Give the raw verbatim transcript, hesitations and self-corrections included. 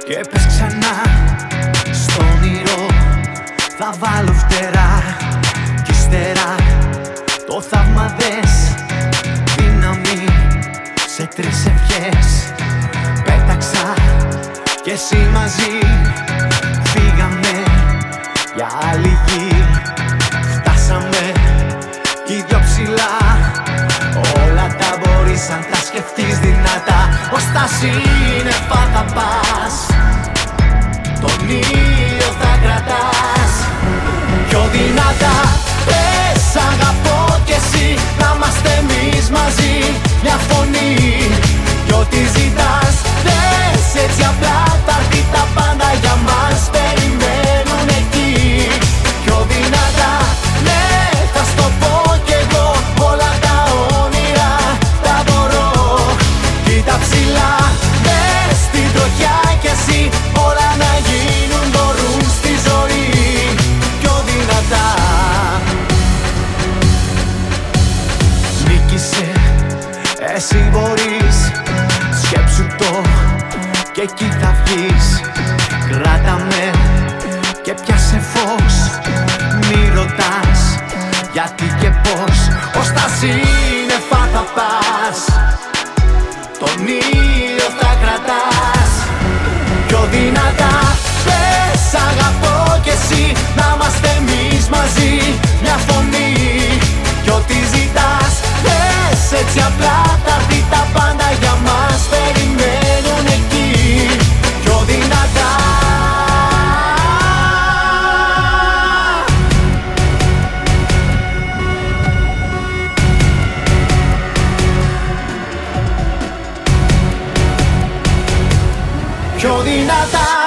Και πες ξανά στο όνειρο, θα βάλω φτερά κι ύστερα το θαύμα δες. Δύναμη σε τρεις ευχές πέταξα κι εσύ μαζί. Φύγαμε για άλλη γη, φτάσαμε κι οι δυο ψηλά. Όλα τα μπορείς αν τα σκεφτείς δυνατά. Ως τα σύννεφα θα πας, τον ήλιο θα κρατάς πιο δυνατά. Πες αγαπώ κι εσύ, να είμαστε εμείς μαζί. Μια φωνή κι ό,τι ζητάς. Δες έτσι απλά θα έρθει τα πάντα για μας. Περιμένουν εκεί πιο δυνατά. Ναι, θα στο πω κι εγώ, όλα τα όνειρα τα μπορώ. Κοίτα ψηλά, μες στην τροχιά κι εσύ. Όλα να γίνουν μπορούν στη ζωή πιο δυνατά. Νίκησε, εσύ μπορείς, σκέψου το και εκεί θα βγεις. Κράτα με και πιάσε φως, μη ρωτάς γιατί και πως. Ως τα σύννεφα θα πας, τον ήλιο θα κρατάς πιο δυνατά. Πες αγαπώ κι εσύ, να είμαστε εμείς μαζί. Μια φωνή κι ό,τι ζητάς. Πες έτσι απλά θα έρθει τα πάντα για μας. Περιμένουν εκεί πιο δυνατά. Πιο δυνατά.